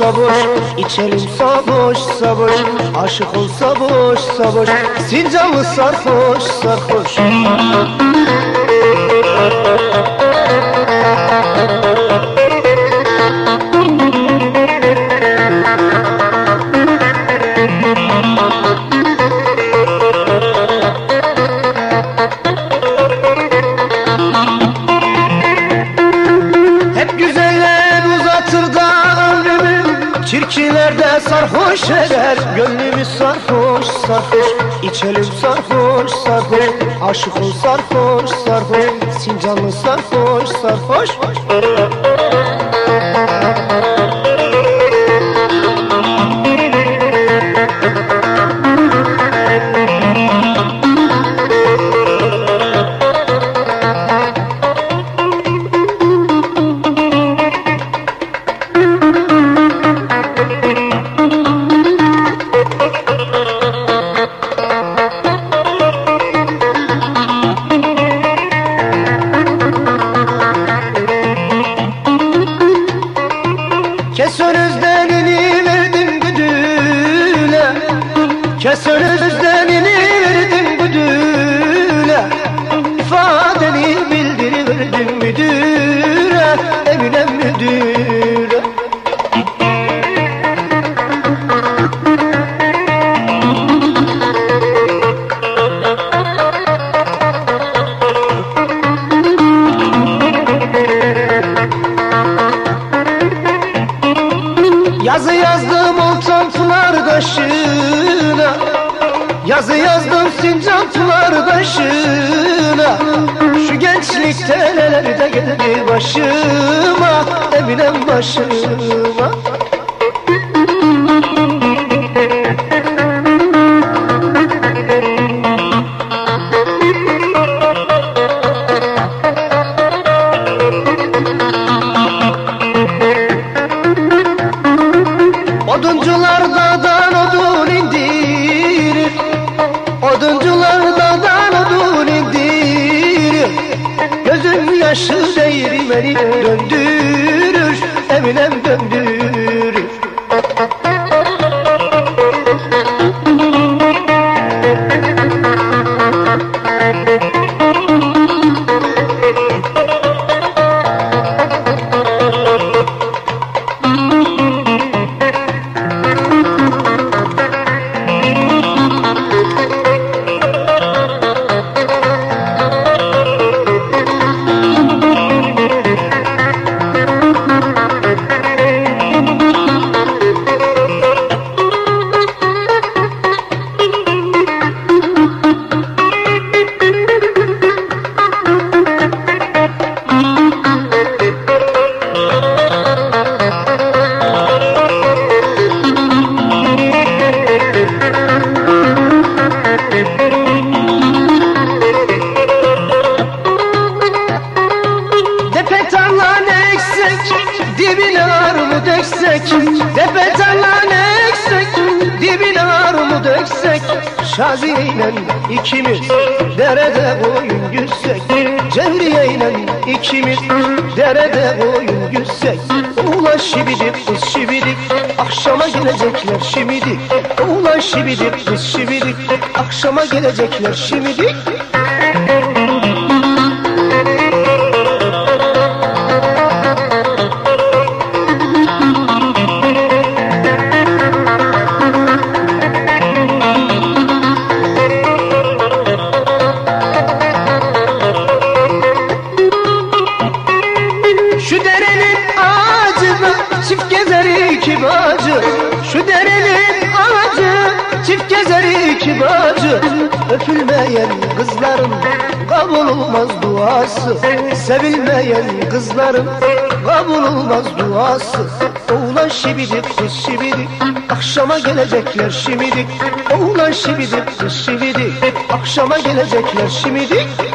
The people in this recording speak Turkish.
boş, içelim saboş saboş. Aşık olsa boş saboş, Sincanlı sarhoş sarhoş. Çirkinlerde sarhoş eder, gönlümüz sarhoş sarhoş. İçelim sarhoş sarhoş, aşık ol sarhoş sarhoş. Sincanlı sarhoş sarhoş. Kes önüzdenini verdim güdüle, kes önüzdenini verdim güdüle. İfadeni bildiriverdim müdüre, Emine müdüre. Yazı yazdım oltan pınar taşına, yazı yazdım Sincan pınar taşına. Şu gençlikte neler de geldi başıma, Eminem başıma. Oduncular dağdan odun indirir, oduncular dağdan odun indirir. Gözüm yaşı değirmeni döndürür, Eminem döndürür. Dibine armut eksek, tepe tarlan eksek, dibine armut eksek. Şaziyeyle ikimiz derede boyun yüzsek, Cevriyeyle ikimiz derede boyun yüzsek. Ulan şibidik kız şibidik, akşama gelecekler şimidik. Ulan şibidik kız şibidik, akşama gelecekler şimidik. Şu derenin ağacına çift gezer iki bacı, şu derenin ağacı çift gezer iki bacı. Öpülmeyen kızların kabul olmaz duası, sevilmeyen kızların kabul olmaz duası. Oğlan şibidik kız şibidik, akşama gelecekler şimidik. Oğlan şibidik kız şibidik, akşama gelecekler şimidik.